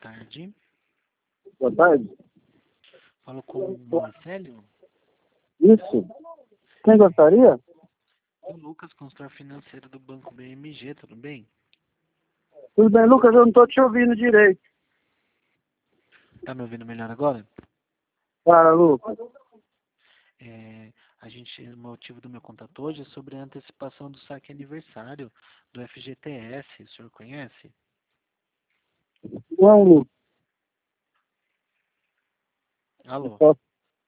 tarde. Boa tarde. Falo com o Marcelo. Isso. Quem gostaria? O Lucas, consultor financeiro do Banco BMG, tudo bem? Tudo bem, Lucas? Eu não estou te ouvindo direito. Tá me ouvindo melhor agora? Para, Lucas. O motivo do meu contato hoje é sobre a antecipação do saque aniversário do FGTS. O senhor conhece? Não, Lucas. Alô? Posso